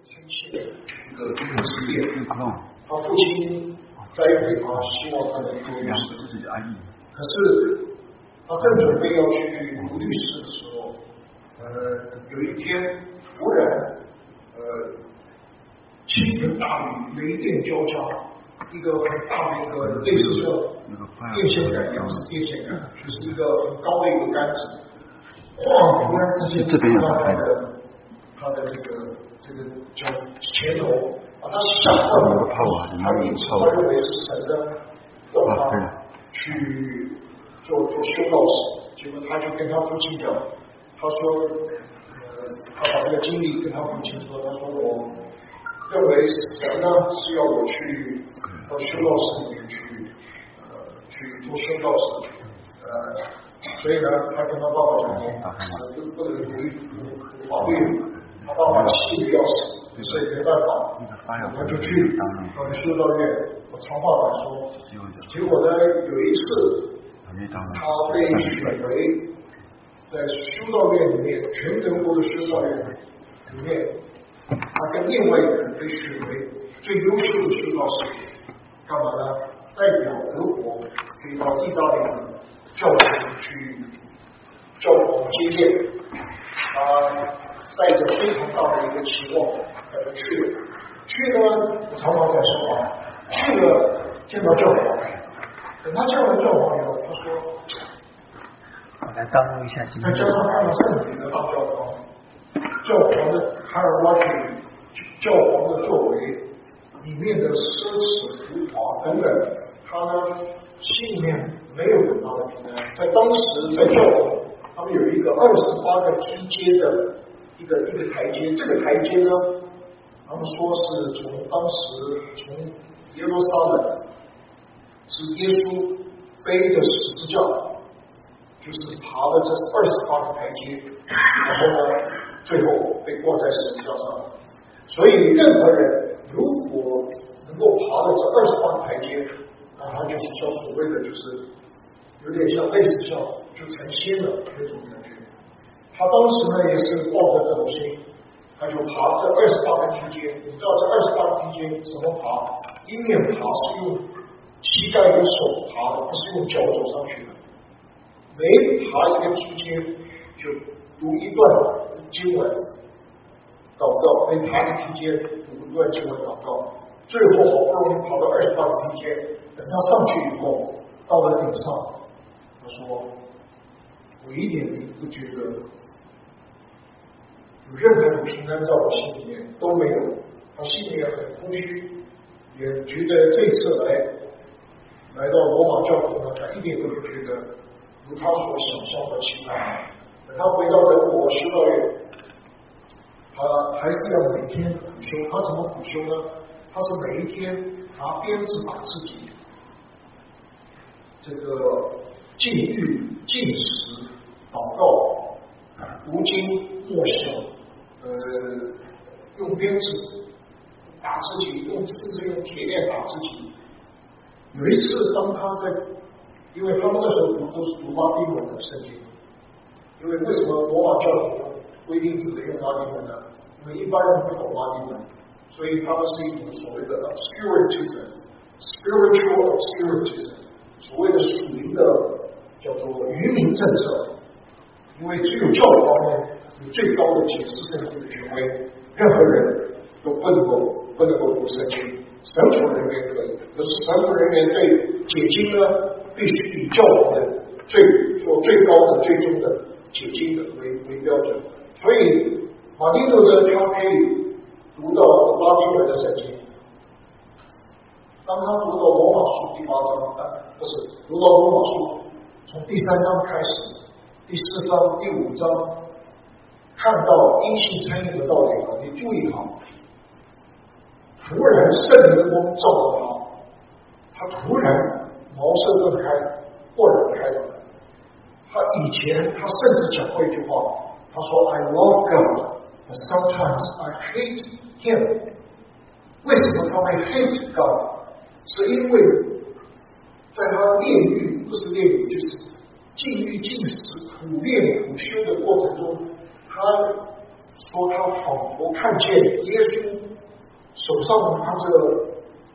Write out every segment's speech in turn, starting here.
称谢的一个事业。他父亲栽培他，希望他能做律师。可是他正准备要去读律师的时候，有一天突然，倾盆大雨，雷电交加，一个很大的一个类似说电线杆一样，是电线杆，就是一个很高的一个杆子，突然之间看到他的这个叫前头，把他吓到了，他认为是神的要他去做修道士，结果他就跟他父亲讲，他说，他把这个经历跟他父亲说，他说我认为神呢是要我去到修道士里面去做修道士，所以呢，他跟他爸爸讲，不能读法律，他爸爸气得要死，所以没办法，他就去到修道院。我长话短说，结果呢，有一次他被选为在修道院里面，全德国的修道院里面，他跟另外一个人被选为最优秀的修道士，干嘛呢？代表德国可以到意大利的教堂去教皇接见，他带着非常大的一个期望，他就去了。去呢，我常常在说啊，去了见到教皇，等他见完教皇以后，他说。 我来当录一下今天。 再加上看了圣彼得大教堂，教皇的卡尔瓦蒂，教皇的作为，里面的奢侈浮华等等，他呢心里面没有很大的平安。在当时在教堂，他们有一个28个梯阶的一个台阶，这个台阶呢，他们说是当时从耶路撒冷是耶稣背着十字架。就是爬了这28个台阶，然后呢，最后被挂在十字架上。所以任何人如果能够爬了这28个台阶，那他就是叫所谓的就是有点像类似像就成仙了那种感觉。他当时呢也是抱着这种心，他就爬这28个梯阶。你知道这28个梯阶怎么爬？一面爬是用膝盖和手爬的，不是用脚走上去的。每爬一个梯阶就读一段经文祷告，每爬一个梯阶读一段经文祷告，最后好不容易跑到28个梯阶，等他上去以后，到了顶上，他说：“我一点不觉得有任何的平安在我心里面都没有，他心里面很空虚，也觉得这次来到罗马教廷呢，他一点都不觉得。”如他所想象的期待，等他回到德国修道院，他还是要每天苦修。他怎么苦修呢？他是每一天拿鞭子把自己这个禁欲、禁食、祷告、读经、默想，用鞭子打自己，甚至用铁链打自己。有一次，当他在因为他们那时候都是读拉丁文的圣经，因为什么罗马教廷规定只能用拉丁文呢？因为一般人不懂拉丁文，所以他们是一种所谓的 spiritual obscurantism， 所谓的属灵的叫做愚民政策。因为只有教皇呢有最高的解释圣经的权威，任何人都不能够读圣经，神父人员可以，可是神父人员对解经呢？必须以教皇的最高的、最终的解经的为标准。所以马丁路德他可以读到拉丁文的圣经。当他读到罗马书第8章，不是读到罗马书从第3章开始，第4章、第5章，看到因信称义的道理了，你注意好，突然圣灵的光照到他突然。茅塞顿开，豁然开朗。他以前甚至讲过一句话，他说 ：“I love God, but sometimes I hate Him。”为什么他会 hate God？ 是因为在他炼狱，不是炼狱，就是禁欲、禁食、苦练、苦修的过程中，他所说他仿佛看见耶稣手上拿着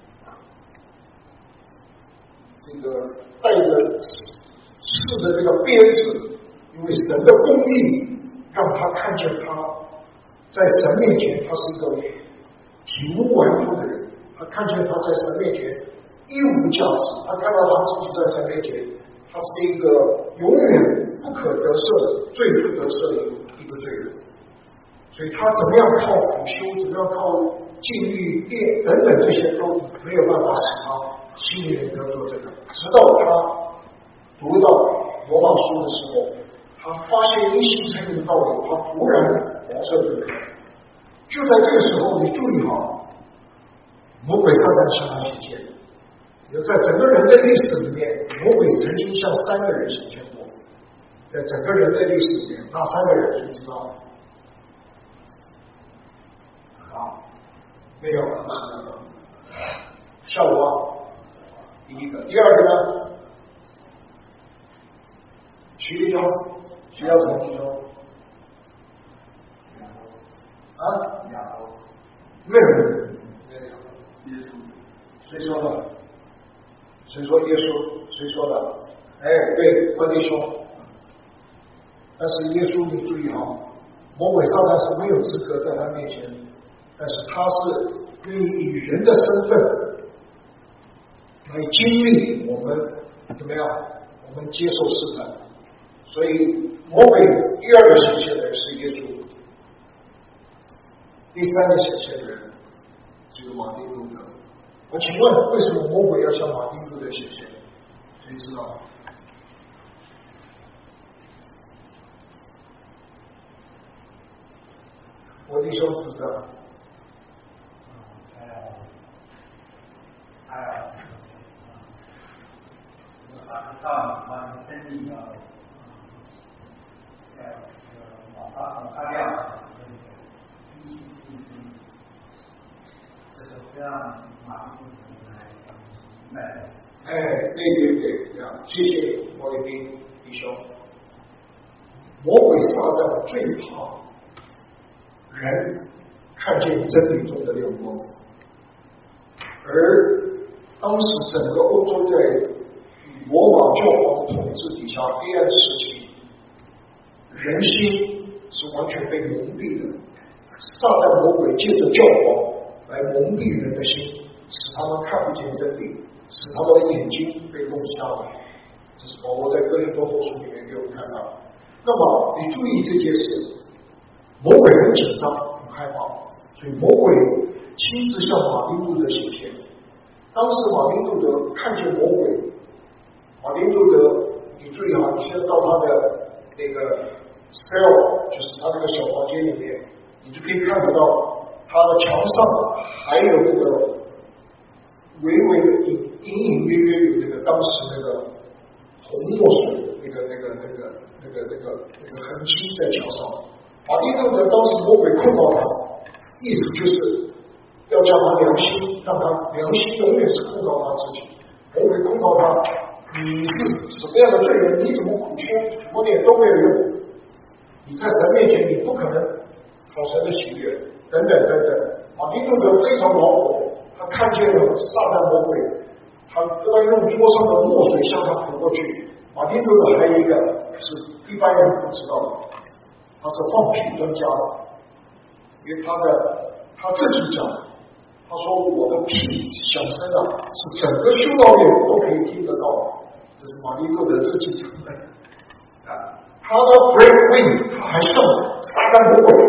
这个带着刺的这个鞭子，因为神的公义让他看见他在神面前他是一个体无完肤的人，他看见他在神面前一无价值，他看到他自己在神面前他是一个永远不可得赦、罪不得赦的一个罪人，所以他怎么样靠苦修，怎么样靠禁欲等等这些都没有办法使他心里面得做这个，直到他读到罗马书的时候，他发现因信称义的道理，他突然茅塞顿开。就在这个时候，你注意好，魔鬼撒旦向他显现。在整个人类历史里面，魔鬼曾经向3个人显现过。在整个人类历史里面，那3个人你知道吗？好，没有了。夏娃，第一个，第二个呢？徐立忠，徐耀成弟兄。啊？没有。耶稣。谁说的？谁说耶稣？谁说的？哎，对，关弟兄。但是耶稣，你注意好，魔鬼撒旦是没有资格在他面前，但是他是愿意以人的身份来经历我们怎么样？我们接受试探。所以魔鬼第2个显现的人是耶稣，第3个显现的人是马丁路德。我请问，为什么魔鬼要向马丁路德显现？谁知道？我弟兄知道。哎，对，谢谢我的弟兄。魔鬼撒旦最怕人看见真理中的亮光，而当时整个欧洲在罗马教皇的统治底下黑暗时期，人心是完全被蒙蔽的。撒旦魔鬼借着教皇来蒙蔽人的心，使他们看不见真理，使他们的眼睛被弄瞎了。这是保罗在哥林多后书里面给我们看到。那么你注意这件事，魔鬼很紧张很害怕，所以魔鬼亲自向马丁路德显现。当时马丁路德看见魔鬼，马丁路德你注意好，你现在到他的那个 cell， 就是他那个小房间里面，你就可以看得到他的墙上还有那个微微的隐隐约约有那个当时那个红墨水那个痕迹在墙上。马丁路德当时魔鬼控告他，意思就是要将他良心，让他良心永远是控告他自己。魔鬼控告他，你是什么样的罪人？你怎么苦修怎么念都没有用，你在神面前你不可能讨神的喜悦，等等等等。马丁路德非常恼火，他看见了撒旦魔鬼，他用桌上的墨水向他扑过去。马丁路德还有一个是一般人不知道的，他是放屁专家，因为他自己讲，他说我的屁响声啊，是整个修道院都可以听得到。这是马丁路德自己讲的啊。他的 break wind， 他还向撒旦魔鬼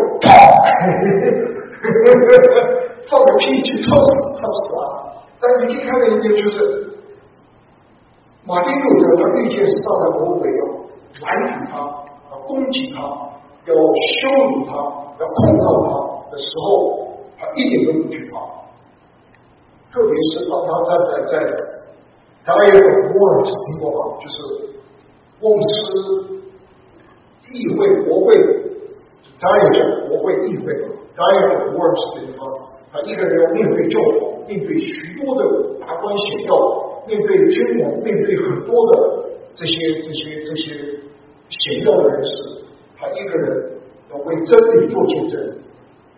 放个屁去臭死啊！但你可以看到一点，就是马丁路德他遇见撒旦魔鬼要拦阻他，要攻击他，要羞辱他，要控告他的时候，他一点都不惧怕。特别是当他站在Diet of Worms， 听过吗？就是翁斯议会国会 ，Diet 国会议会 ，Diet of Worms 这地方，他一个人要面对教皇，面对许多的达官显要，面对君王，面对很多的这些显要的人士，他一个人要为真理做见证，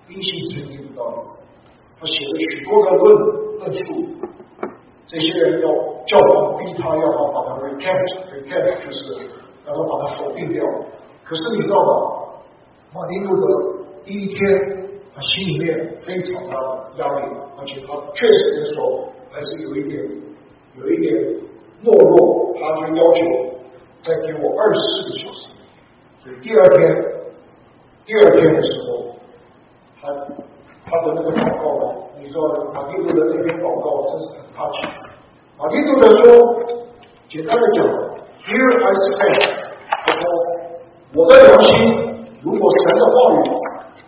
因信称义的道理。他写了许多的论述，这些人要教皇逼他要把他 recant 就是让他把他否定掉。可是你知道吗？马丁路德第一天他心里面非常大的压力，而且他确实的时候还是有一点懦弱，他就要求再给我24个小时。所以第二天的时候，他的那个祷告呢，你知道马丁路德那篇祷告真是很大气。马丁路德说，简单的讲 ，Here I stand， 他说我的良心如果神的话语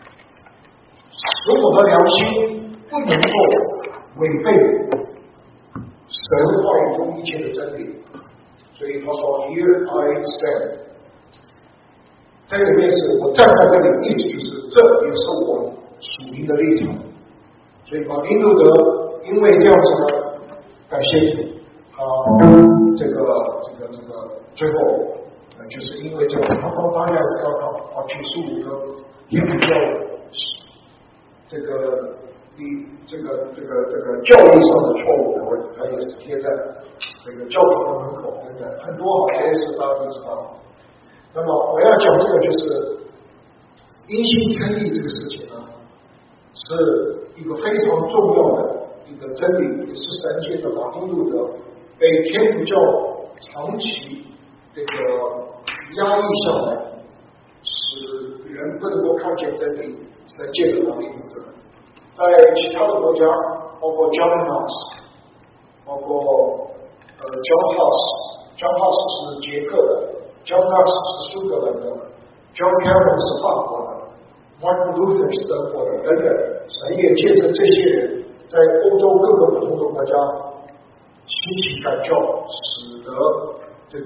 使我的良心不能够违背神话语中一切的真理，所以他说 Here I stand。在里面是我站在这里，意思就是这也是我属灵的立场。所以马丁路德因为这样子呢，感谢主，这个最后就是因为这个他当然要他95个天主教这个教义上的错误，他也是贴在这个教堂的门口等等，很多好些事大家都知道。那么我要讲这个就是因信称义这个事情呢，是一个非常重要的一个真理，也是神借着马丁路德被天主教长期这个压抑下来，使人不能够看见真理，神借着马丁路德。在其他的国家，包括 John Huss， 包括John Huss 是捷克的，John Huss 是苏格兰的，John Calvin 是法国的，Martin Luther 是德国的等等。神也借着这些人，在欧洲各个不同的国家兴起改教，使得这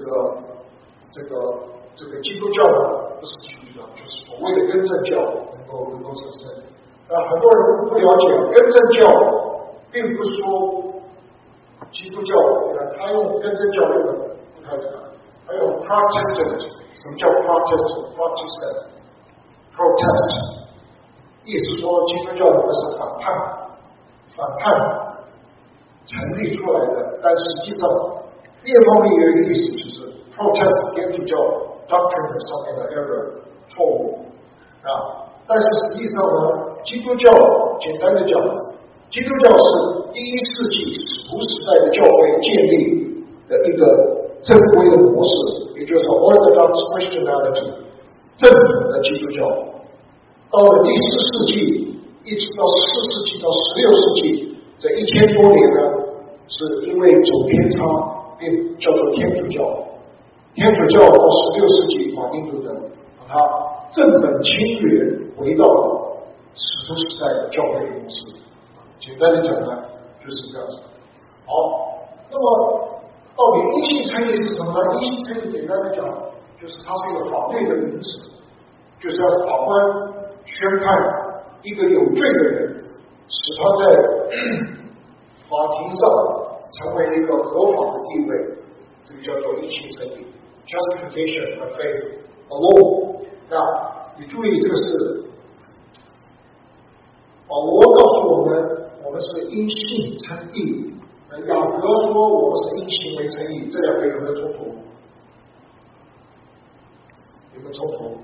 个基督教呢，不是基督教，就是所谓的根正教能够产生。很多人不了解根正教，并不是说基督教，他用根正教用的不太对，他用 Protestant。什么叫 Protestant？ Protest， 意思说基督教我们是反叛成立出来的，但实际上另一方面有一个意思就是 Protest 天主教 doctrine 上面的 error 错误但是实际上呢，基督教简单的讲，基督教是第1世纪使徒时代的教会建立的一个正规的模式，也就是 Orthodox Christianity 正统的基督教。到了第14世纪，一直到14世纪到16世纪，这1000多年呢，是因为走偏差，便叫做天主教。天主教到16世纪，马丁路德把它正本清源，回到使徒时代的教会模式。简单的讲呢，就是这样子。好，那么到底因信称义是什么呢？因信称义简单的讲，就是它是一个法律的名词，就是要法官宣判一个有罪的人，使他在法庭上成为一个合法的地位，这个叫做因信称义 （Justification by faith alone）。那你注意，这个是保罗告诉我们，我们是因信称义。雅各说我们是因行为称义，这两个有没有冲突？有没有冲突？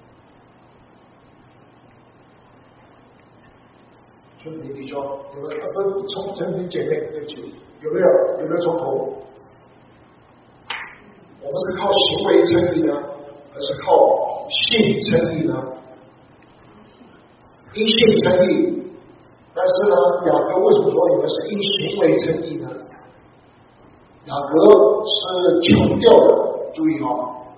兄弟弟兄，有没有？不是兄弟姐妹，对不起，有没有冲突？我们是靠行为称义呢，还是靠信称义呢？因信称义。但是呢，雅各为什么说你们是因行为称义呢？雅各是强调的，注意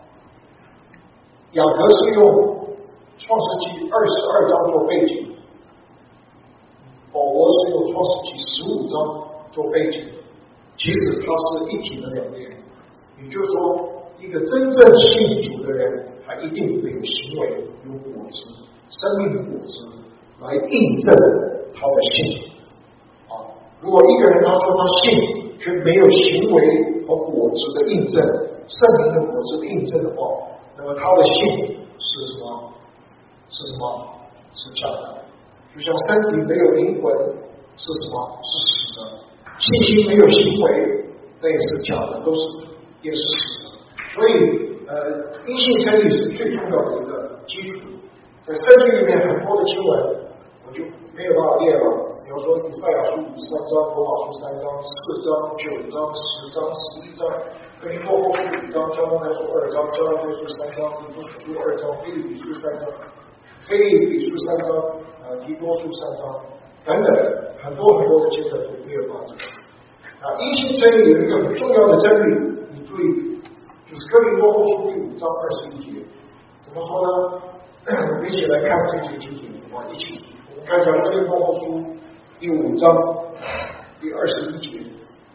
雅各是用创世纪22章做背景，保罗是用创世纪15章做背景，其实它是一体的两面。也就是说，一个真正信主的人，他一定会有行为、有果子、生命的果子来印证他的信。如果一个人他说他信，却没有行为和果子的印证，圣灵的果子的印证的话，那么他的信是什么？是假的。 就像身体没有灵魂是什么？是死的。信心没有行为，那也是假的，也是死的。所以因信称义是最重要的一个基础。在圣经里面很多的经文，我就没有办法列了。比如说以赛亚书3章、罗马书3章、4章、9章、10章、11章、哥林多后书5章、加拉太书2章、加拉太书3章、以弗所书2章、腓立比书3章、腓立比书3章、提多书3章等等，很多很多的经文都没有办法。因信称义有一个很重要的真理，你注意，就是哥林多后书第5章21节，怎么说呢？我们一起来看这节经节，我们看一下哥林多后书第5章第21节。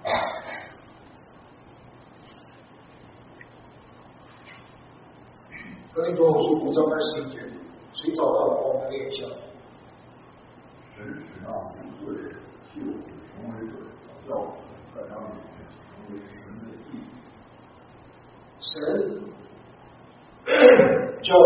哥林多后书5章21节，谁找到了？我们念一下。 神使那无罪替我们成为罪，叫我们在他面前成为神的义。 神叫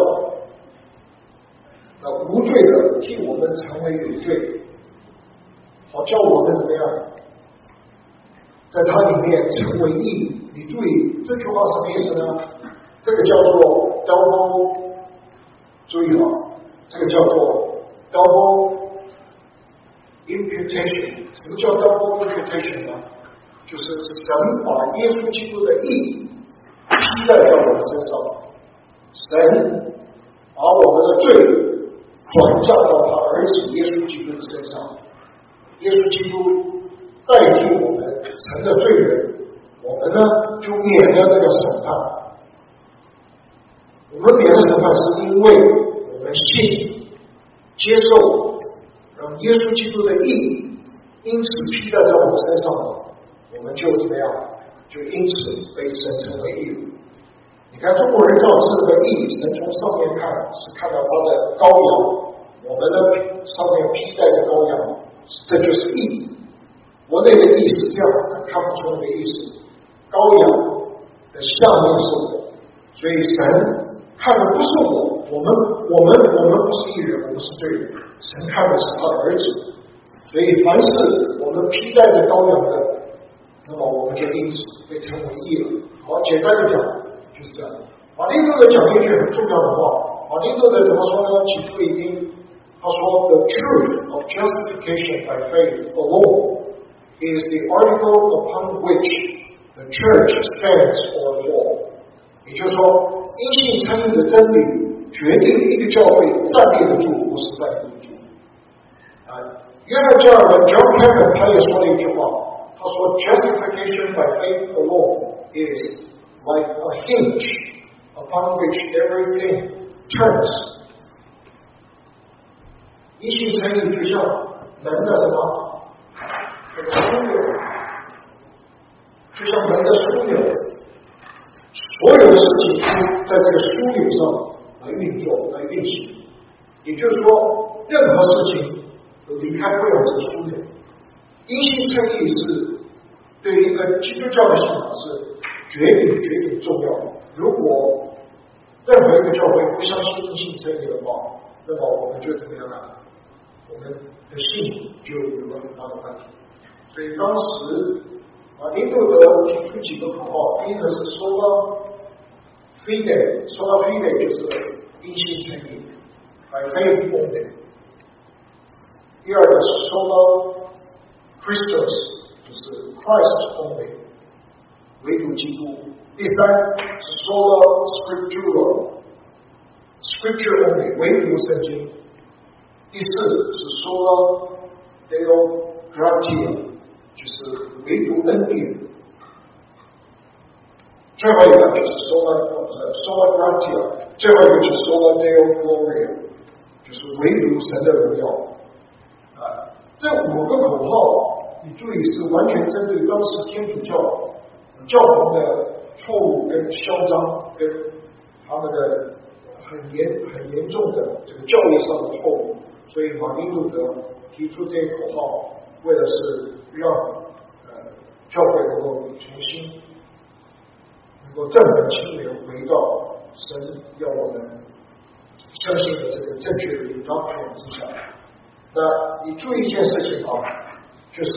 那无罪的替我们成为有罪，好叫我们怎么样，在他里面成为义。你注意这句话什么意思呢？这个叫做 double， 注意好，这个叫做 double imputation。什么叫 double imputation 呢？就是神把耶稣基督的义披戴在我们身上，神把我们的罪转嫁到他儿子耶稣基督的身上，耶稣基督代替我们成了罪人，我们呢就免了那个审判。我们免了审判是因为我们信接受让耶稣基督的义因此披戴在我们身上了，我们就怎么样，就因此被神成为义。你看中国人造这个义，神从上面看是看到他的羔羊，我们的上面披戴着羔羊，这就是义。国内的义是这样看不出来的意思，羔羊的下面是我，所以神看的不是我们不是义人，我们是罪人，神看的是他的儿子。所以凡是我们披戴着羔羊的，那么我们就因此被称为义了。好，简单的讲就是这样。马丁路德讲一句很重要的话，马丁路德怎么说呢？请注意听，他说 The truth of justification by faith alone is the article upon which the church stands or falls。也就是说，因信称义的真理决定一个教会站立得住或是站立不住。约翰加尔文 John Calvin 他也说了一句话，他说 Justification by faith alone is like a hinge upon which everything turns。因信称义就像门的什么？这个枢纽，就像门的枢纽，所有的事情在这个枢纽上来运作、来运行。也就是说，任何事情都离开不了这个枢纽。因信称义是对于一个基督教的信仰是决定重要的。如果任何一个教会不相信因信称义的话，那么我们就怎么样呢？我们的信就有了很大的问题。所以当时马丁路德提出几个口号，第一个是sola fide，sola fide就是因信称义 by faith only。第二个是sola Christus， 就是 Christ only， 唯独基督。第三是sola scriptura， only， 唯独圣经。第四是sola Deo gratia， 就是唯独恩典。最后一个就是 sola gratia， 最后一个就是 sola Deo gloria， 就是唯独神的荣耀。这5个口号，你注意是完全针对当时天主教教皇的错误跟嚣张，跟他们的很严重的这个教义上的错误。所以马丁路德提出这些口号，为的是让教会能够重新能够正本清源，回到神要我们相信的这个正确的 doctrine 之下。 那你注意一件事情啊，就是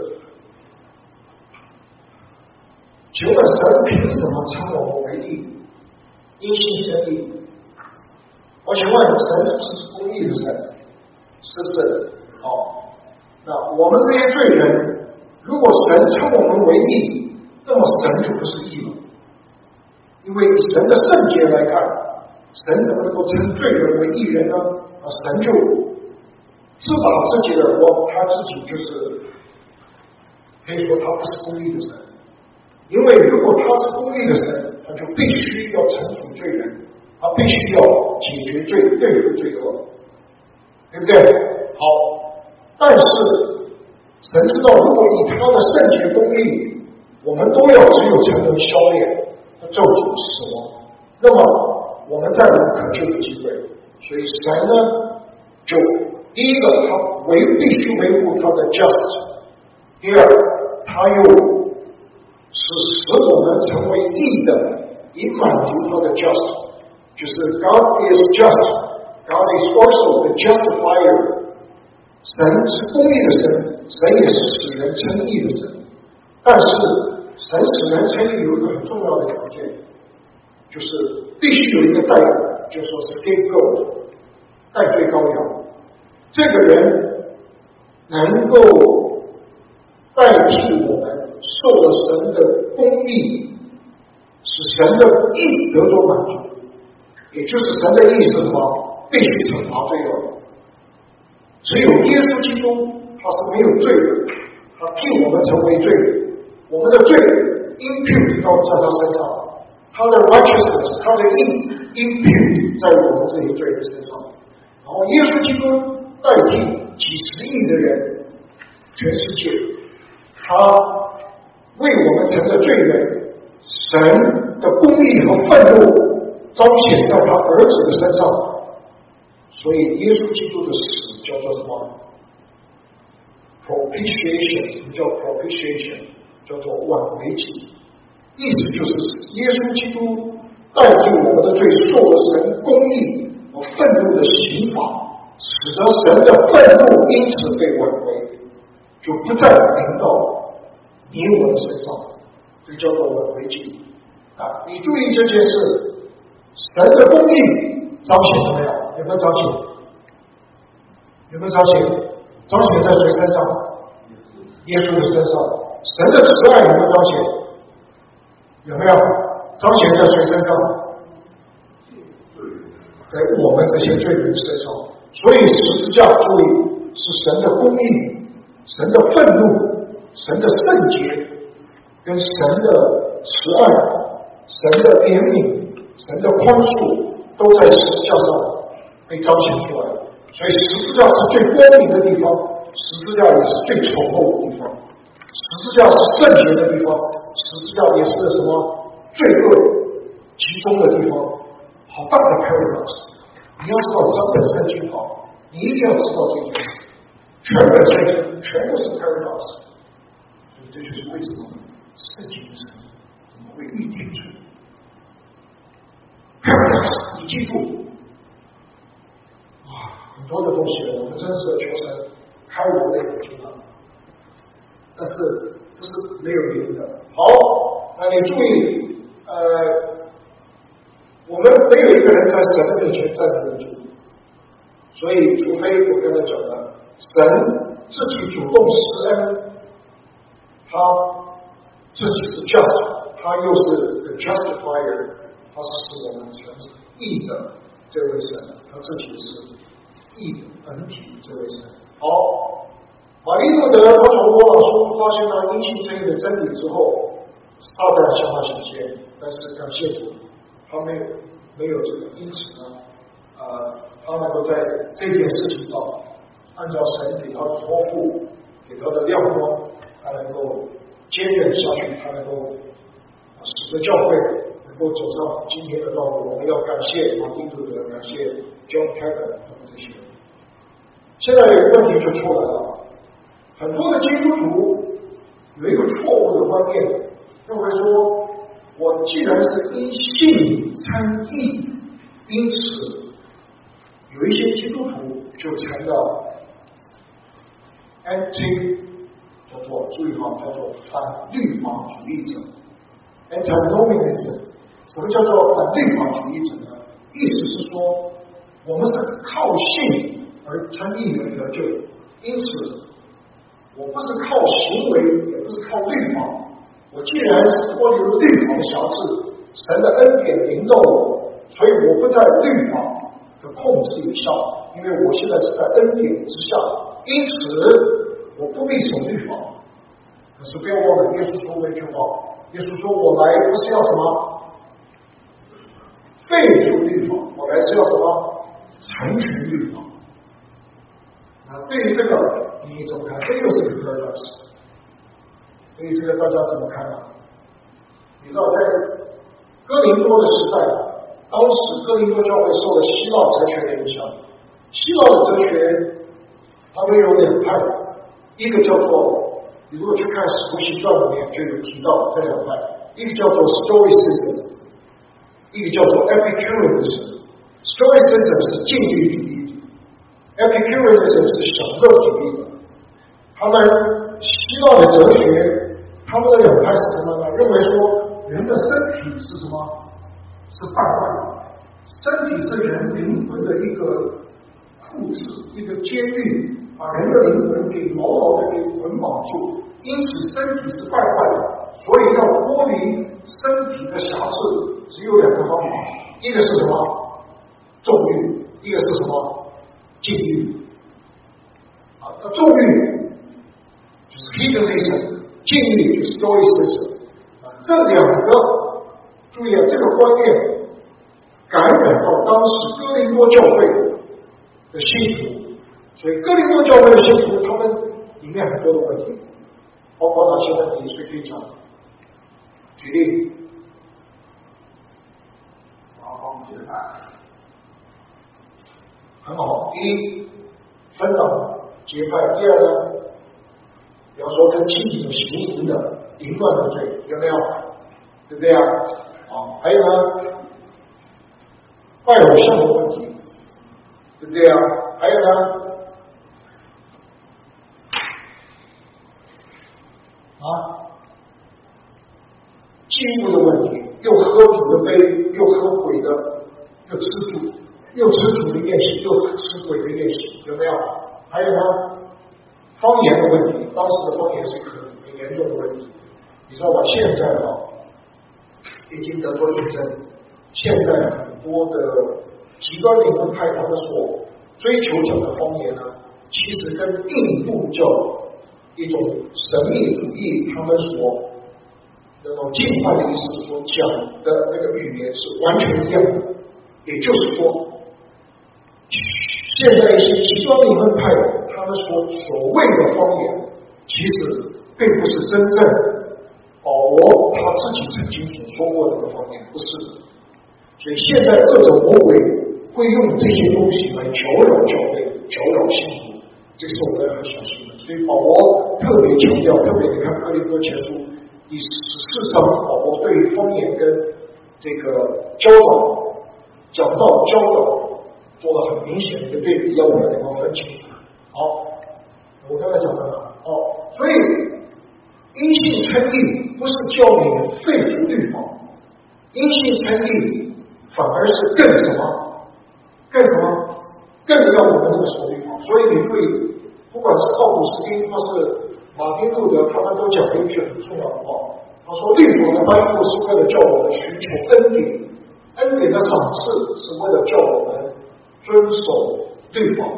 请问神凭什么称我们为义？因信称义。我请问神是不是公义的神？是。好，那我们这些罪人，如果神称我们为义，那么神就不是义了。因为以神的圣洁来看，神怎么能够称罪人为义人呢？神就自把自己的他自己就是可以说他不是公义的神。因为如果他是公义的神，他就必须要惩处罪人，他必须要解决罪，对付罪恶，对不对？好，但是神知道，如果以他的圣洁公义，我们都要只有成为消灭和咒诅死亡，那么我们再无可救的机会。所以神呢，就第一个他必须维护他的 just， 第二他又使我们成为义的，以满足他的 just， 就是 God is just， God is also the justifier。神是公义的神，神也是使人称义的神。但是神使人称义有一个很重要的条件，就是必须有一个代表，就是说 scapegoat， 代罪羔羊。这个人能够代替我们受了神的公义，使神的义得着满足。也就是神的义是什么？必须惩罚罪恶。只有耶稣基督他是没有罪的，他替我们成为罪人，我们的罪 impute 到在他身上，他的 righteousness， 他的义 impute 在我们这些罪人身上。然后耶稣基督代替几十亿的人，全世界，他为我们成了罪人，神的公义和愤怒彰显在他儿子的身上。所以耶稣基督的死叫做什么 propitiation， 什么叫 propitiation？ 叫做挽回祭，意思就是耶稣基督代替我们的罪，受了神公义和愤怒的刑罚，使得神的愤怒因此被挽回，就不再临到你我的身上，这叫做挽回祭。你注意这件事，神的公义彰显了没有？有没有彰显？有没有彰显？彰显在谁身上？耶稣的身上。神的慈爱有没有彰显？有没有彰显在谁身上？在我们这些罪人身上。所以十字架，注意，是神的公义、神的愤怒、神的圣洁，跟神的慈爱、神的怜悯、神的宽恕，都在十字架上被彰显出来。所以十字架是最光明的地方，十字架也是最丑陋的地方。十字架是圣洁的地方，十字架也是什么罪恶集中的地方。好大的 paradox！ 你要知道整本圣经好，你一定要知道这件事。全本圣经全部是 paradox， 所以这就是为什么圣经是怎么会预定出 paradox。你记住，很多的东西我们真是要求神开我们的眼睛了。但是不是没有原因的。好，那你注意，我们没有一个人在神的面前站得住，所以除非我刚才讲的，神自己主动施恩，他自己是 just， 他又是 the justifier， 他是使我们成义的这位神，他自己是义的本体这位神。好。马利路德他从罗马书发现了因信称义的真理之后，撒旦向他显现，但是感谢主，他没有这个，因此呢，他能够在这件事情上，按照神给他的托付，给他的亮光，他能够坚韧下去，他能够使得教会能够走上今天的道路。我们要感谢马利路德，感谢 John Calvin 他们这些人。现在有一个问题就出来了。很多的基督徒有一个错误的观念，认为说，我既然是因信称义，因此有一些基督徒就成了 anti 叫做注意好，叫做反律法主义者 antinomianism。什么叫做反律法主义者呢？意思是说，我们是靠信而称义而得救，因此我不是靠行为，也不是靠律法。我既然是脱离了律法的辖制，神的恩典临到我，所以我不在律法的控制以下，因为我现在是在恩典之下，因此我不必守律法。可是不要忘了耶稣说过一句话，耶稣说我来不是要什么废除律法，我来是要什么成全律法。那对于这个你怎么看？这又是个 paradox。对于这个大家怎么看呢？你知道在哥林多的时代，当时哥林多教会受了希腊哲学的影响。希腊的哲学他们有两派，一个叫做，你如果去看《使徒行传》里面就有提到这两派，一个叫做 Stoicism， 一个叫做 Epicureanism。Stoicism 是禁欲主义的 ，Epicureanism 是享乐主义的。他们希腊的哲学，他们的两派是什么呢？认为说人的身体是什么？是败坏的，身体是人灵魂的一个库置，一个监狱，把人的灵魂给牢牢的给捆绑住。因此，身体是败坏的，所以要脱离身体的辖制，只有两个方法：一个是什么？纵欲；一个是什么？禁欲。那纵欲就是 hedonism， 禁欲就是 stoicism。这两个，注意啊，这个观念感染到当时哥林多教会的信徒，所以哥林多教会的信徒，他们里面很多的问题，包括哪些问题？谁可以讲？举例， 劳方结派， 很好。第一，分党结派；第二呢，比方说跟妻子有行淫的淫乱的罪，有没有？对不对啊？还有呢，拜偶像的问题，对不对啊？还有呢，嫉恶的问题，又喝主的杯，又喝鬼的，又吃主的宴席，又吃鬼的宴席，有没有？还有呢，方言的问题，当时的方言是很严重的问题，你知道吧？现在已经得到印证，现在很多的极端灵恩派他们所追求讲的方言呢，其实跟印度教一种神秘主义他们所那种进化的意思所讲的那个语言是完全一样的。也就是说，现在一些极端灵恩派他们所谓的方言，其实并不是真正保罗他自己曾经所说过的那个方言，不是的。所以现在恶者魔鬼会用这些东西来搅扰教会，搅扰信徒，这是我们要很小心的。所以保罗特别强调，特别你看哥林多前书第14章，保罗对于方言跟这个教导、讲道、教导做了很明显的一个对比，要我们能够分清楚。好，我刚才讲到了所以因信称义不是叫你废除律法，因信称义反而是更什么？更要我们这个守律法。所以你注意，不管是奥古斯丁或是马丁路德，他们都讲了一句很重要的话。他说，律法的颁布是为了叫我们寻求恩典，恩典的赏赐是为了叫我们遵守律法。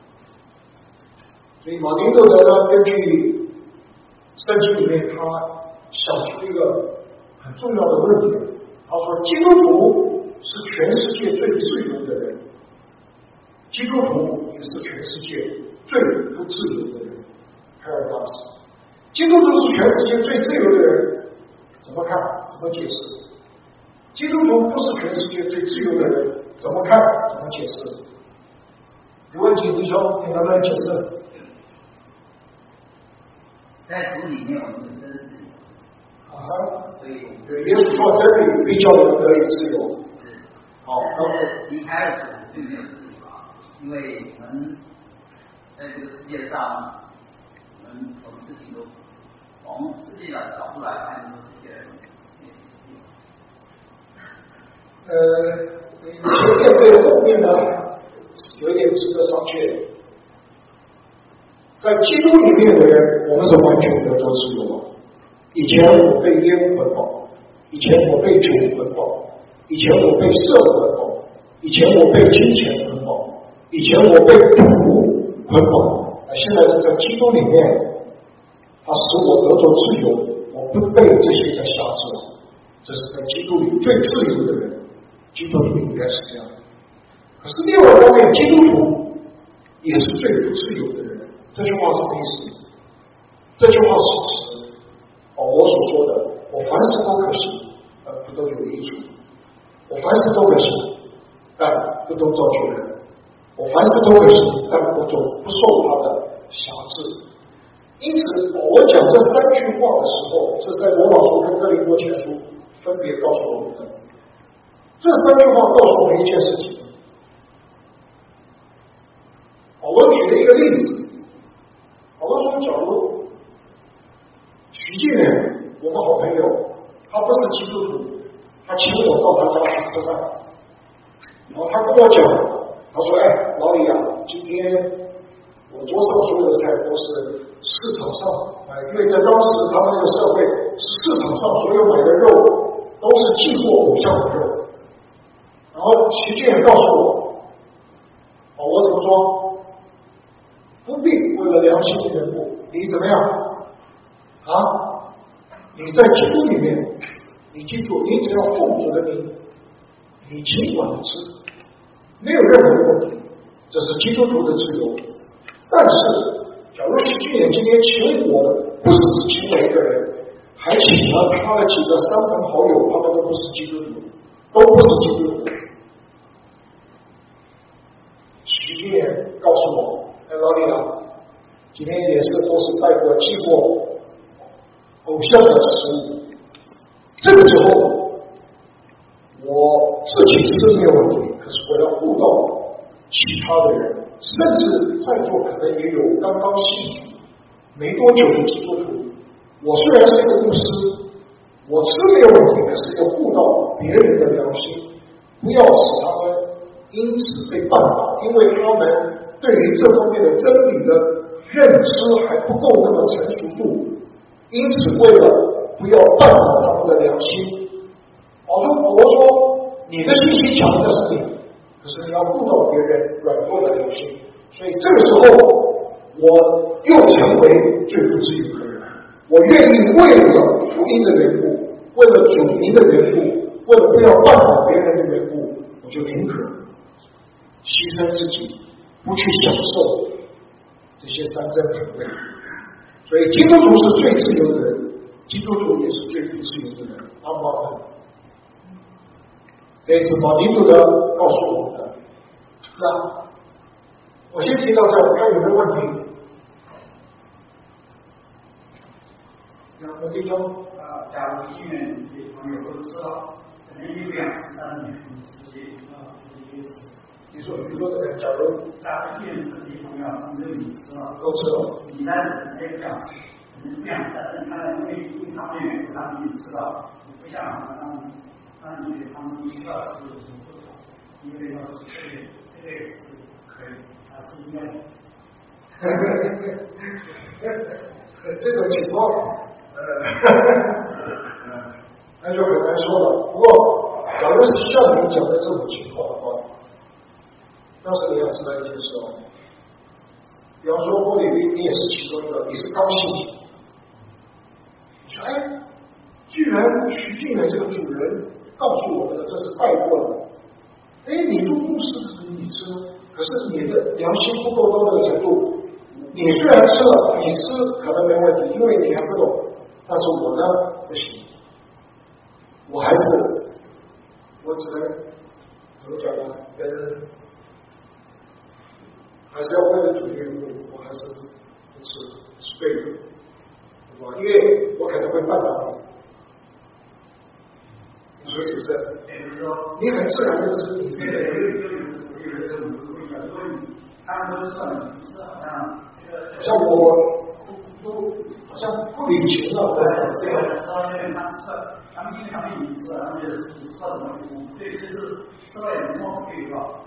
所以马丁路德呢，根据圣经里面他想出一个很重要的论点，他说基督徒是全世界最自由的人，基督徒也是全世界最不自由的人。paradox， 基督徒是全世界最自由的人，怎么看？怎么解释？基督徒不是全世界最自由的人，怎么看？怎么解释？有问题，弟兄，你能不能解释？ 在主里面我们是真自由，所以耶稣说真理必叫人得以自由。 是，但是离开了主并没有自由，因为我们在这个世界上们从自己的角度来看，这些前面对后面呢有一点值得商榷。在基督里面的人，我们是完全得着自由的。以前我被烟捆绑，以前我被酒捆绑，以前我被色捆绑，以前我被金钱捆绑，以前我被土捆绑。现在在基督里面，他使我得着自由，我不被这些在辖制。这是在基督里最自由的人，基督徒应该是这样。可是另外一方面，基督徒也是最不自由的人。这句话是什么意思？这句话是指我所说的，我凡事都可行，但不都有益处；我凡事都可行，但不都造就人；我凡事都可行，但不受他的辖制。因此，我讲这三句话的时候，这是在罗马书跟哥林多前书分别告诉我们的。这三句话告诉我们一件事情。我举了一个例子。我说，假如徐静远，我们好朋友，他不是基督徒，他请我到他家去吃饭，然后他跟我讲，他说：“哎，老李啊，今天我桌上所有的菜都是市场上买，因为在当时他们那个社会，市场上所有买的肉都是进货偶像的肉。”然后徐静远告诉我，我怎么说？不必为了良心的缘故，你怎么样啊？你在基督里面，你记住，你只要奉主的名，你尽管的吃，没有任何的问题，这是基督徒的自由。但是，假如徐俊远今天请我的，不是只请我一个人，还请了他的几个三朋好友，他们都不是基督徒，都不是基督徒。徐俊远告诉我。老李啊，今天也是都是带过寄过偶像的食物，这个时候我自己吃没有问题，可是我要顾到其他的人，甚至在座可能也有刚刚信主没多久的基督徒。我虽然是一个牧师，我吃没有问题，可是要顾到别人的良心，不要使他们因此被绊倒，因为他们对于这方面的真理的认知还不够那么成熟度，因此为了不要绊倒他们的良心，我说你的信息强的是你，可是你要顾到别人软弱的良心，所以这个时候我又成为最不自由的人。我愿意为了福音的缘故，为了主名的缘故，为了不要绊倒别人的缘故，我就宁可牺牲自己，不去享受这些山珍海味。所以基督徒是最自由的人，基督徒也是最不自由的人。阿们。这是马丁路德告诉我们的。那我先提到这，我看有没有问题。我弟兄假如信任这朋友都知道，可能有2次，但是你直接你说这个，假如假如信任这些朋友他们都已经知道， 都知道， 你呢还有2次，可能这样，但是他因为他们也让你知道，你不想让你他们知道是有什么不同，因为要是这个也是可以，它是应该这种情况。那就很难说了。不过，假如是像你讲的这种情况的话，但是你要知道一件事哦，比方说郭李斌，你也是其中一个，你是刚信主，你说哎，居然徐静的这个主人告诉我们的这是拜过的，哎，你做牧师的时候你吃，可是你的良心不够到那个程度。你虽然吃了，你吃可能没问题，因为你还不懂。但是我呢，不行，我只能怎么讲呢？还是要为了主的缘故，我还是不吃，是对的，对吧？因为我可能会绊倒你。你说是不是？你很自然的吃，你自然他们都知道你是好像像我都好像不领情了，或者这样。 说因为他吃了，他们因为他们已经吃了，他们觉得你吃了怎么对，就是吃了也没什么不对吧？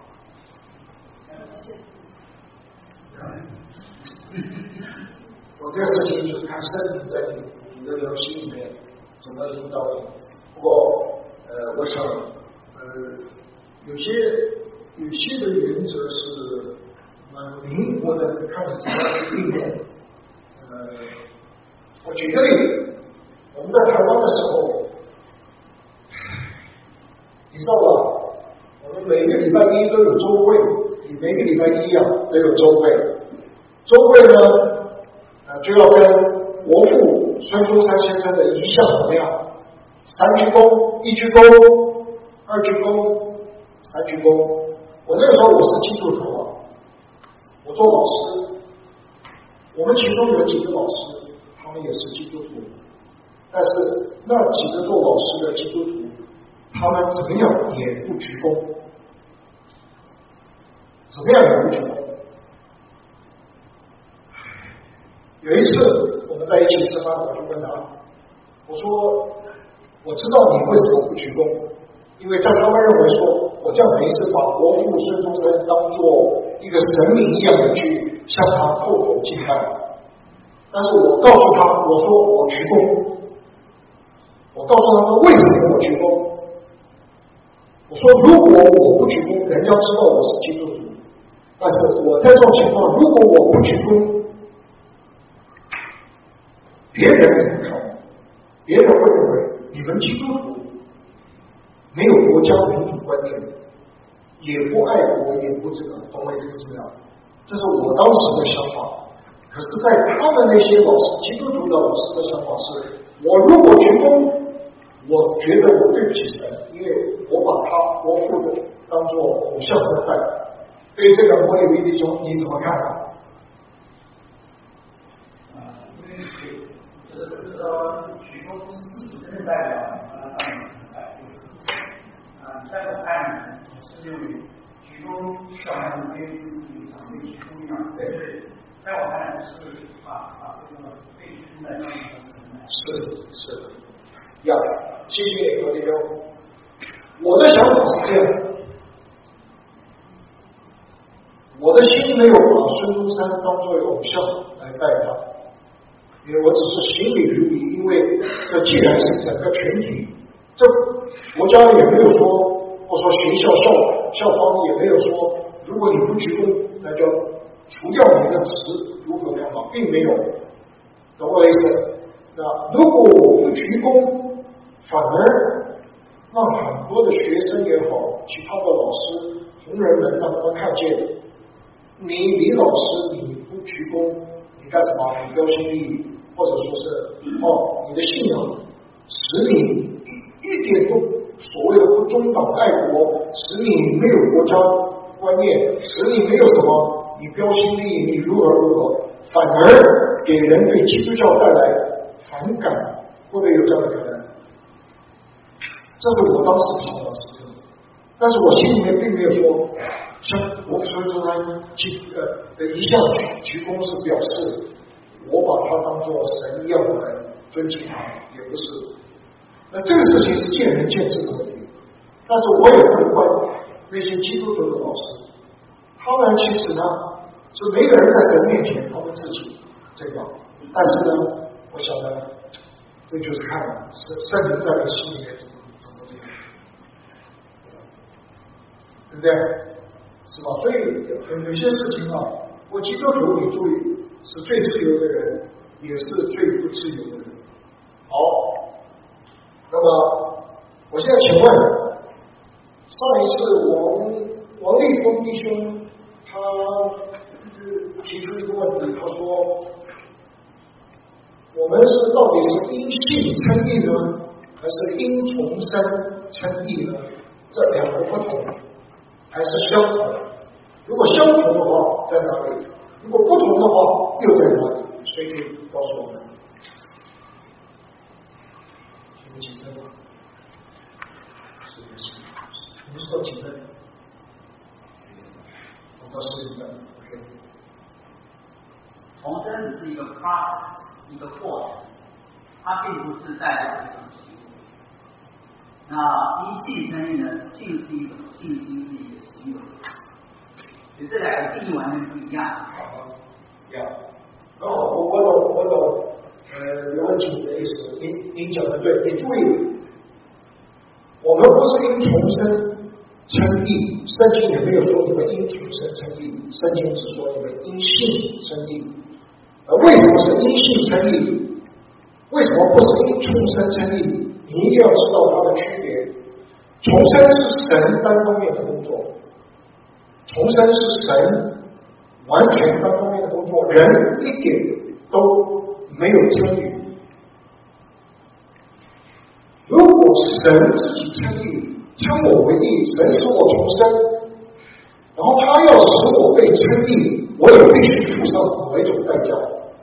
我这个事情就是看圣灵在你的良心里面怎么引导你。不过我想有些的原则是蛮灵活的，看你怎么样应用。我举个例子，我们在台湾的时候，你知道吧？我们每个礼拜一都有周会，每个礼拜一都有周会。周会呢，就要跟国父孙中山先生的遗像怎么样？3鞠躬，1鞠躬，2鞠躬，3鞠躬。我那个时候我是基督徒啊，我做老师，我们其中有几个老师，他们也是基督徒，但是那几个做老师的基督徒，他们怎么样也不鞠躬，怎么样也不鞠躬。有一次我们在一起吃饭，我就问他，我说我知道你为什么不鞠躬，因为在他们认为说我这样每一次把国父孙中山当作一个神明一样的去向他叩头敬拜，但是我告诉他，我说我鞠躬，我告诉他们为什么我鞠躬，我说如果我不鞠躬，人家知道我是基督徒，但是我在这种情况，如果我不鞠躬，别人怎么看？别人会认为你们基督徒没有国家民主观念，也不爱国，也不这个，懂我意思没有？这是我当时的想法。可是，在他们那些老师，基督徒的老师的想法是：我如果鞠躬，我觉得我对不起神，因为我把他国父的当作偶像在拜。对于这个摩里维弟兄，你怎么看？ 就是说，鞠躬是不真正代表当然是拜，就是在我看是认为鞠躬像跟长辈鞠躬一样，对，在我看来是把这个被鞠躬的当成神来。 是的，谢谢何弟兄。我的想法是这样，我的心没有把孙中山当作偶像来拜他，因为我只是心里如意，因为这既然是整个群体，这国家也没有说，或者说学校校方也没有说，如果你不鞠躬，那就除掉你的职，如何干嘛，并没有，懂我的意思？那如果我不鞠躬，反而让很多的学生也好，其他的老师、同仁们让他们看见，李老师你不鞠躬，你干什么？你标新立异，或者说是你的信仰使你一点都所谓的不中党爱国，使你没有国家观念，使你没有什么，你标新立异，你如何，反而给人对基督教带来反感，会不会有这样的可能？这是我当时的想法是这样，但是我心里面并没有说，像我所以说他的一项鞠躬是表示我把他当作神一样的来尊敬他，也不是。那这个事情是见仁见智的问题，但是我也不怪那些基督徒的老师，他们其实呢是每个人在神面前他们自己这个，但是呢，我想呢，这就是看圣灵在你心里面怎么这样，对不对？是吧？所以有些事情啊，我基督徒你注意，是最自由的人，也是最不自由的人。好，那么我现在请问，上一次王立峰弟兄他提出一个问题，他说我们是到底是因信称义呢，还是因从生称义呢？这两个不同，还是相同？如果相同的话在哪里？如果不同的话又在哪里？谁可以告诉我们？请不请分吗？我们说请分，我到试一下 ，OK。 重生只是一个 process， 一个过程，它并不是带来一种行为。那因信称义呢，信是一种，信心是一个行为，所以这两个定义完全不一样。 一样。我懂，刘文景的意思，您讲的对，你注意，我们不是因重生称义，圣经也没有说你们因重生称义，圣经只说你们因信称义。为什么是因信称义？为什么不是因重生称义？你一定要知道它的区别。重生是神单方面的工作，重生是神完全单方面的工作，人一点都没有参与。如果神自己称义，称我为义，神使我重生，然后他要使我被称义，我也必须付上某一种代价。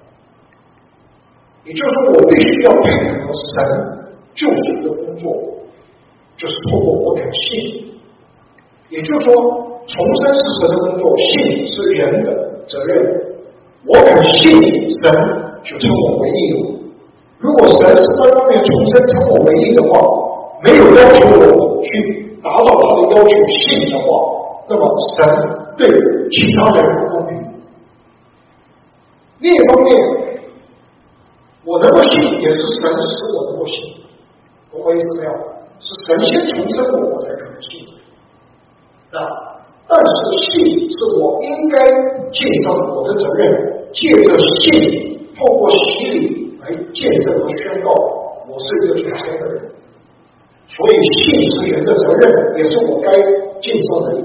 也就是说，我必须要配合神救赎的工作，就是透过我肯信。也就是说，重生是神的工作，信是人的责任。我肯信神，就称我为义了。如果神是单方面重生称我为义的话，没有要求我去达到他的要求信的话，那么神对其他人不公平。另一方面，我能够信也是神使我能够信，懂我意思没有？是神先重生我才可能信。但是信是我应该尽到我的责任，借着信透过洗礼来见证和宣告我是一个重生的人。所以信是人的责任，也是我该尽上的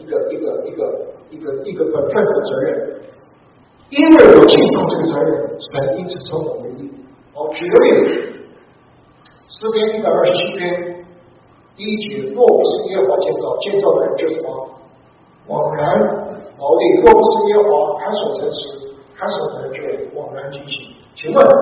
一个本分和责任。因为我尽上这个责任，神因此称我为义。举个例子，诗篇127篇第1节，若不是耶和华建造的人就是枉然劳力；若不是耶和华看守城池，看守的人就枉然进行。请问，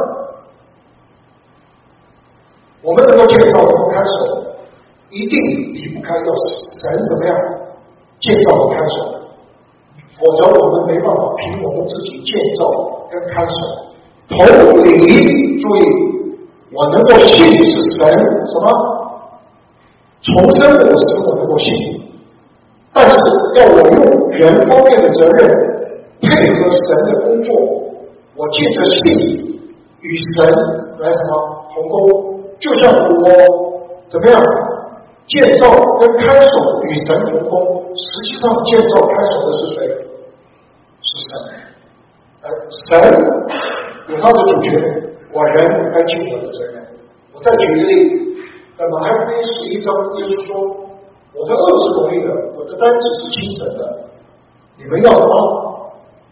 我们能够建造和看守，一定离不开要神怎么样建造和看守，否则我们没办法凭我们自己建造跟看守。同理，注意，我能够信是神什么重生我使我能够信，但是要我用人方面的责任配合神的工作，我借着信与神来什么同工，就像我怎么样建造跟看守与神同工，实际上建造看守的是谁？是神。神有他的主权，我人该尽我的责任。我再举一个例子，在马太福音11章，耶稣说：“我的恶是容易的，我的担子是轻省的。你们要什么？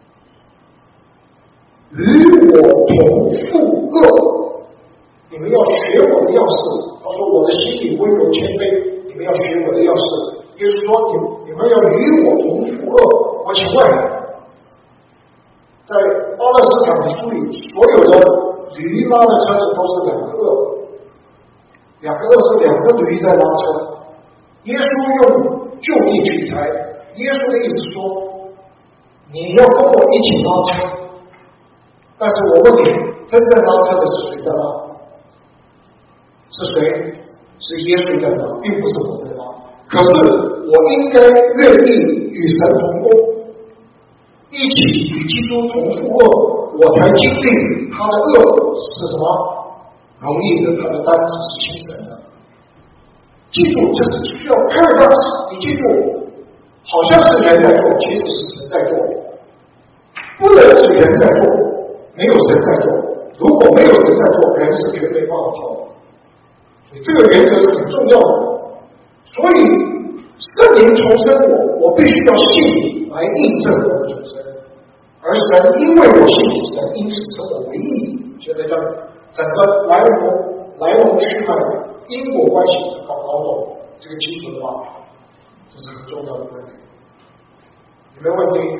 与我同负恶。你们要学我的样式。”他说：“我的心里温柔谦卑，你们要学我的样式。”耶稣说：“你们要与我同负恶。”我请问，在巴勒斯坦，你注意，所有的驴拉的车子都是两个轭，两个轭是两个驴在拉车。耶稣用就地取材，耶稣的意思说，你要跟我一起拉车，但是我问你，真正拉车的是谁在拉？是谁？是耶稣在拉，并不是我在拉。可是我应该愿意与神同工，一起与基督同负恶，我才经历他的恶是什么？容易的，他的担子是轻省的。记住，这是需要paradox。你记住，好像是人在做，其实是神在做。不能是人在做，没有神在做。如果没有神在做，人是绝没办法做的。所以这个原则是很重要的。所以圣灵重生我必须要信来印证我的重生。而神因为我信神，因此称我为义。现在将整个来龙去脉、因果关系搞懂这个基础的话，这是很重要的问题。有没有问题？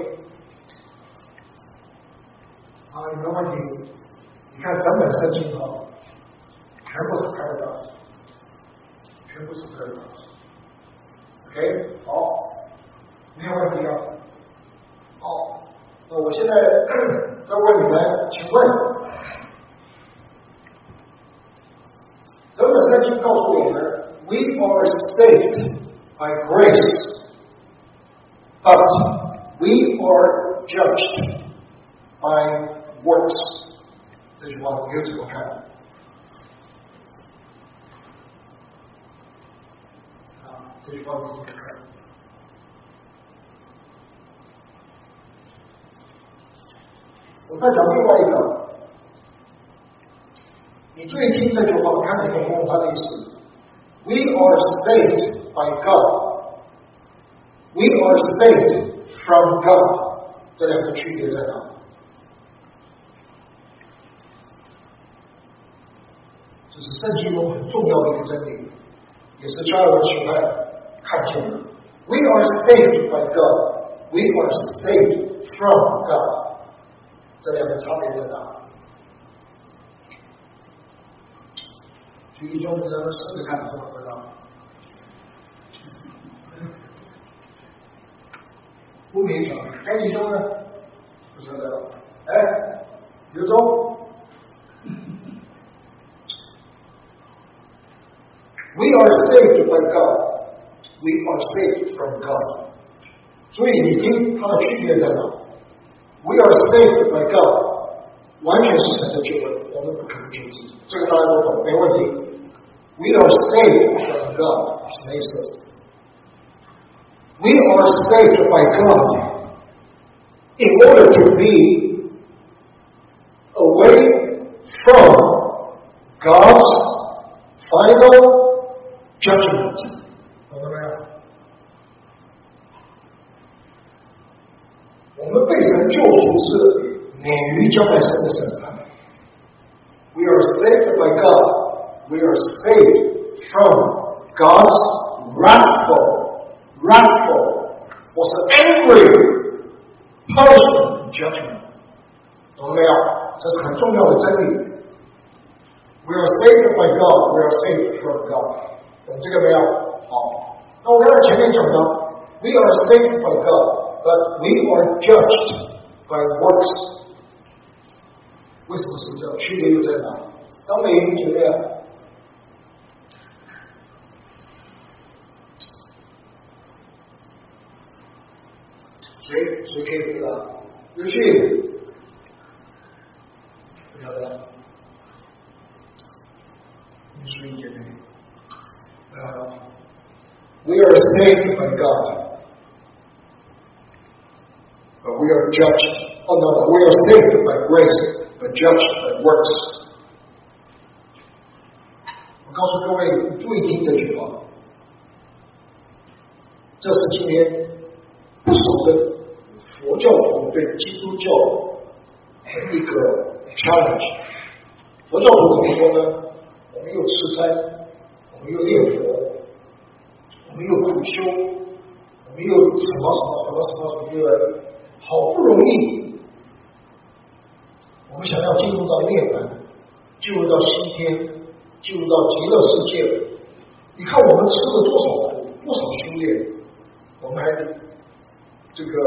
有没有问题？你看整本圣经全部是 paradox， 全部是 paradox。OK， 好，没有问题啊。好。 那我现在再问你们，请问，整本圣经告诉我们 ，We are saved by grace, but we are judged by works。这句话你又怎么看？这句话你怎么看？我再讲另外一个，你注意听这句话，看你懂不懂它的意思 ？We are saved by God. We are saved from God. 这两个区别在哪？这是圣经中很重要的一个真理，也是加尔文学派看见的。We are saved by God. We are saved from God. 这两个差别在哪？举例中，咱们试试看怎么回答。不明显，该弟兄呢？不晓得了。哎，刘忠。We are saved by God. We are saved from God. 所以你听它的区别在哪 ？We are saved by God， 完全是神的救恩，我们不可能救自己，这个大家都懂，没问题。We are saved from God， 什么意思 ？We are saved by God in order to be away from God's final judgment， 懂了没有？我们被神救赎是免于将来神的审判。We are saved by God. We are saved from God's wrathful, was angry punishment, judgment. 懂了没有？这是很重要的真理。We are saved by God. We are saved from God. 懂这个没有？好，那我刚才前面讲的 ，We are saved by God.But we are judged by works. 为什么是这样？区别又在哪？张美英觉得，谁可以回答？有趣，不晓得。你淑英姐妹，We are saved by God.But we are judged. Oh no, we are saved by grace, but judged by works. 我告诉各位，注意听这句话。这是今天不少的佛教徒对基督教的一个 challenge。佛教徒怎么说呢？我们又吃斋，我们又念佛，我们又苦修，我们又什么又好不容易，我们想要进入到涅槃，进入到西天，进入到极乐世界。你看我们吃了多少苦，多少修炼，我们还这个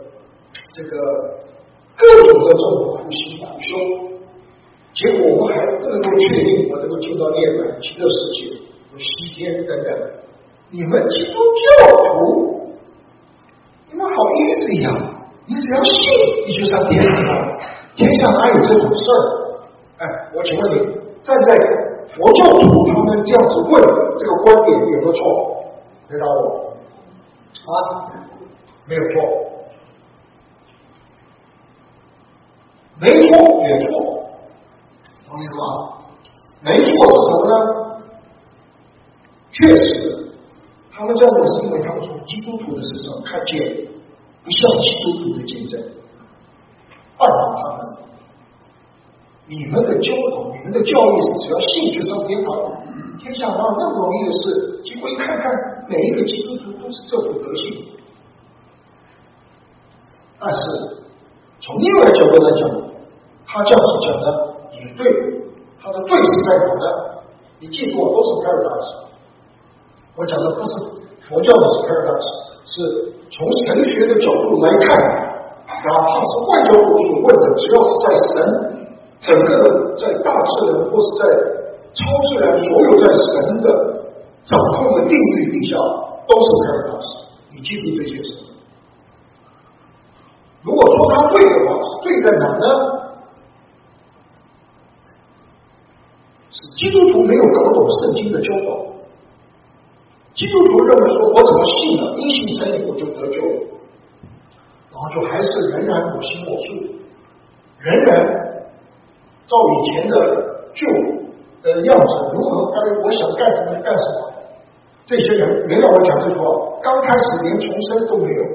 各种的这种苦行苦修，结果我们还不能够确定我能够进到涅槃、极乐世界、有西天等等。你们基督教徒，你们好easy呀！你只要信，你就上天堂了。天上哪有这种事儿？哎，我请问你，站在佛教徒他们这样子问这个观点有没有错？回答我。啊，没有错，没错也错，懂意思吗？没错是什么呢？确实，他们这样子是因为他们从基督徒的身上看见。不像基督徒的见证，二他们，你们的教导、你们的教义是只要信就上天堂，天下哪有那么容易的事？结果一看看，每一个基督徒都是这副德性。但是从另外一个角度来讲，他这样子讲的也对，他的对是在哪呢？你记住，都是 paradox。我讲的不是佛教的 paradox。是从神学的角度来看，哪怕是外问的，只要是在神整个在大自然或是在超自然所有在神的掌控的定律底下，都是 paradox。你记住这些事。如果说他对的话，是对在哪呢？是基督徒没有搞懂圣经的教导。基督徒认为说，我只要信了，因信称义，我就得救了，然后就还是仍然我行我素，仍然照以前的旧的样子，如何我想干什么就干什么。这些人原来我讲这句话，刚开始连重生都没有。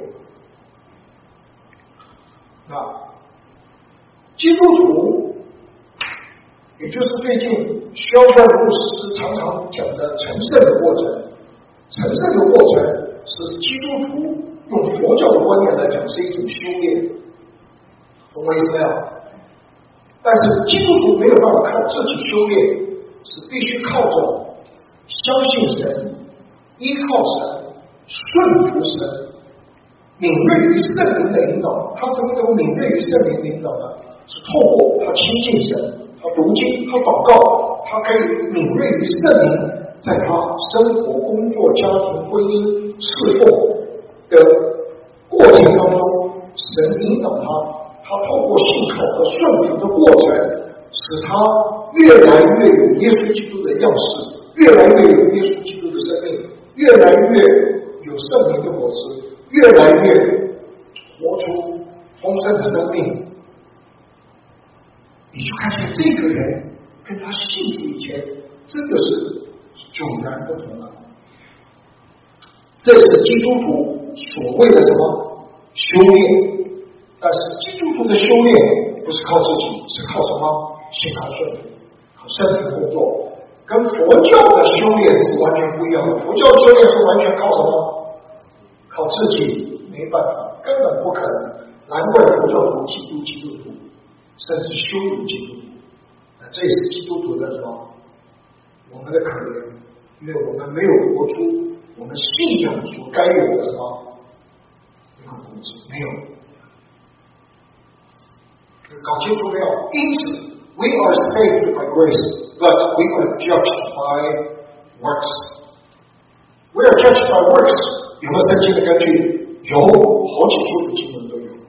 基督徒，也就是最近肖战牧师常常讲的成圣的过程。成圣的过程是基督徒用佛教的观念来讲是一种修炼，懂我意思没有？但是基督徒没有办法靠自己修炼，是必须靠着相信神、依靠神、顺服神、敏锐于圣灵的引导。他怎么能敏锐于圣灵的引导呢？是透过他亲近神，他读经，他祷告，他可以敏锐于圣灵在他生活、工作、家庭、婚姻、侍奉的过程当中，神引导他，他透过信靠和顺服的过程，使他越来越有耶稣基督的样式，越来越有耶稣基督的生命，越来越有圣灵的果子，越来越活出丰盛的生命。你就看见这个人跟他信主以前真的是迥然不同了。这是基督徒所谓的什么修炼？但是基督徒的修炼不是靠自己，是靠什么？信靠顺服，靠圣灵工作，跟佛教的修炼是完全不一样的。佛教修炼是完全靠什么？靠自己，没办法，根本不可能。难怪佛教徒嫉妒基督徒，甚至羞辱基督徒。这也是基督徒的什么？我们的可怜，因为我们没有活出我们信仰所该有的什么那个果子，没有。搞清楚没有？因此 ，we are saved by grace, but we are judged by works. We are judged by works. 有没有圣经的根据？有，好几处的经文都有。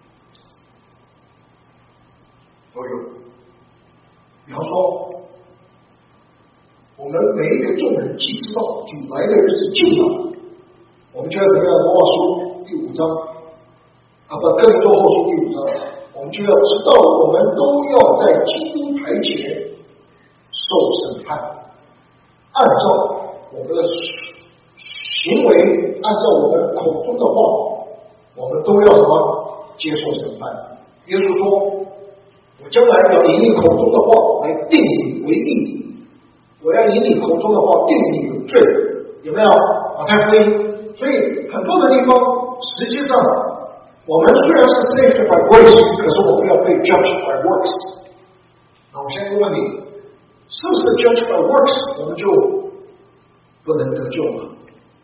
比方说，我们每一个众人既知道主来的日子近了，我们就要怎么样？罗马书第5章哥林多后书第5章，我们就要知道，我们都要在基督台前受审判，按照我们的行为，按照我们口中的话，我们都要什么？接受审判。耶稣说，我将来要以你口中的话来定你为义，我要以你口中的话定你有罪，有没有？马太福音。所以很多的地方，实际上我们虽然是 saved by grace， 可是我们要被 judged by works。那我现在问你，是不是 judged by works 我们就不能得救了？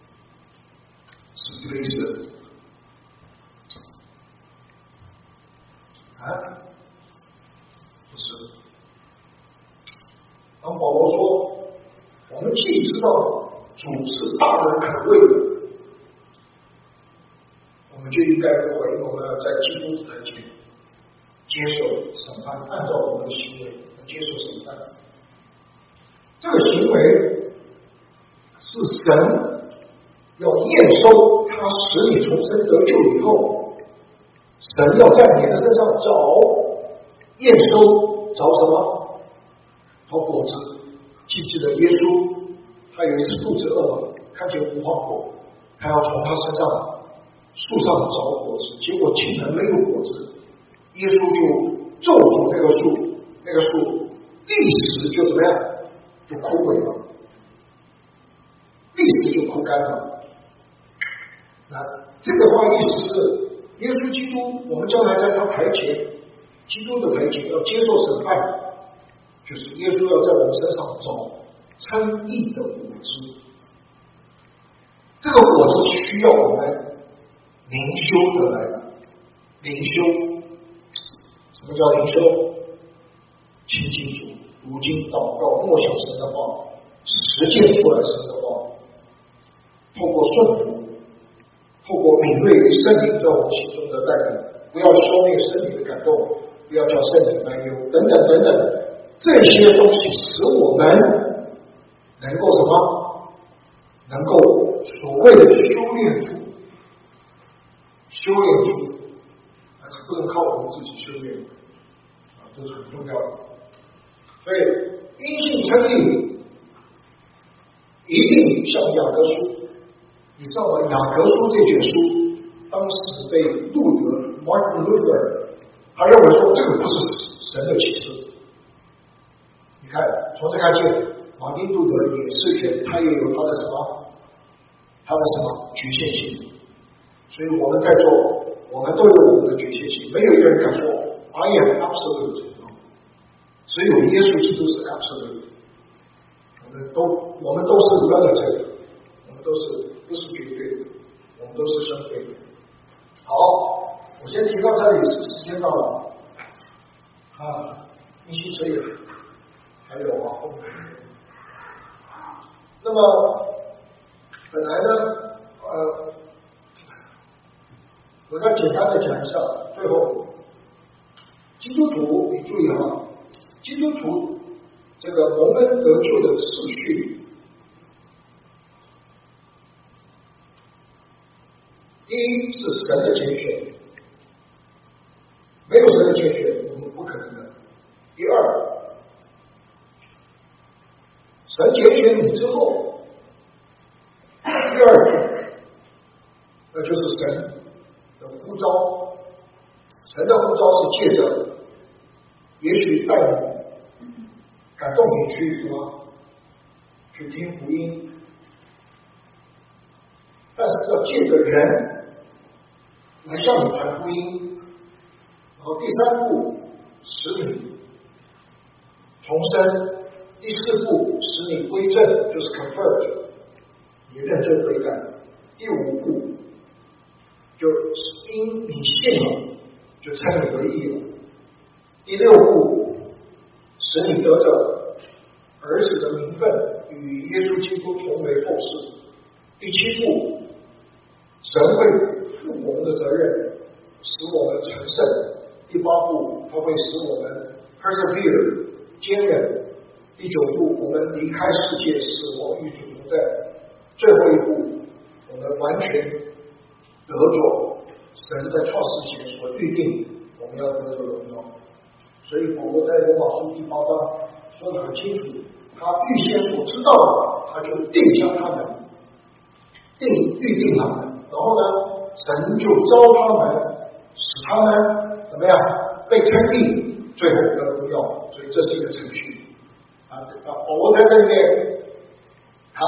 是这个意思啊？不是。当保罗说，我们既知道主是大人可畏的，我们就应该回应，我们要在基督台前接受审判，按照我们的行为接受审判。这个行为是神要验收他使你重生得救以后，神要在你的身上验收找什么？找果子。记得耶稣，他有一次肚子饿了，看见无花果，他要从他身上树上找果子，结果竟然没有果子。耶稣就咒诅那个树，那个树立时就怎么样？就枯萎了，立时就枯干了。那这个话意思是，耶稣基督，我们将来在他台前，基督的台前要接受审判，就是耶稣要在我们身上找称义的果子。这个果子需要我们灵修得来的，灵修什么叫灵修？亲近主，读经、祷告、默想神的话，实践出来神的话，透过顺服，透过敏锐圣灵在我们心中的带领，不要消灭圣灵的感动，不要叫圣灵担忧，等等等等，这些东西使我们能够什么？能够所谓的修炼出，还是不能靠我们自己修炼啊，这是很重要的。所以因信称义一定像雅各书，你知道吗？雅各书这卷书当时被路德 Martin Luther 他认为说这个不是神的启示。你看从这看见马丁路德也是他也有他的什么局限性，所以我们在座我们都有我们的局限性，没有一个人敢说 I am absolute， 只有耶稣基督是 absolute。我们都是 relative， 我们都是不是绝对的，我们都是相对的。好，我先提到这里，时间到了啊，因信称义还有后面。那么本来呢，我再简单的讲一下，最后基督徒，你注意啊，基督徒这个蒙恩得救的次序，第一是神的拣选，没有神的拣选我们不可能的。第二，神拣选你之后，第二那就是神的呼召。神的呼召是借着也许带你感动你去什么去听福音，但是要借着人来向你传福音。然后第三步使你重生，第四步使你归正，就是 convert， 你认真悔改。第五步就因你信了就称你为义了。第六步使你得着儿子的名分，与耶稣基督同为后世。第七步神会负我们的责任，使我们成圣。第八步他会使我们 persevere 坚韧。第九步我们离开世界，死亡与主同在。最后一步我们完全得着神在创世前所预定我们要得着荣耀。所以保罗在罗马书第8章说得很清楚，他预先所知道的他就定下他们，预定他们，然后呢神就召他们，使他们怎么样被称义，最后得荣耀。所以这是一个程序啊。保罗在这里面他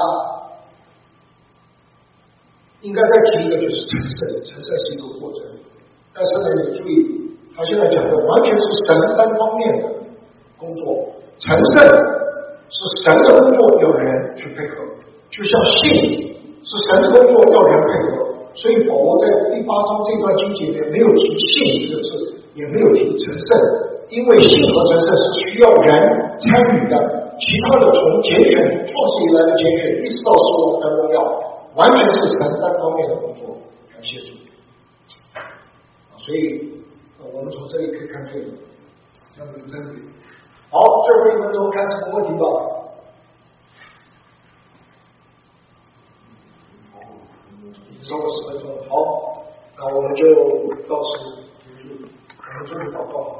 应该再提一个，就是成圣。成圣是一个过程，但是呢你注意他现在讲的完全是神单方面的工作。成圣是神的工作，要人去配合，就像信是神的工作，要人配合。所以保罗在第8章这段经节里面没有提信这个字，也没有提成圣，因为信和成圣是需要人参与的。其他的从拣选创世以来的拣选一直到使我们的荣耀，完全是神单方面的工作。感谢主。所以我们从这里可以看见这样的真理。好，最后1分钟看什么问题吧。已经超过10分钟了。好，那我们就到此结束。我们做个祷告。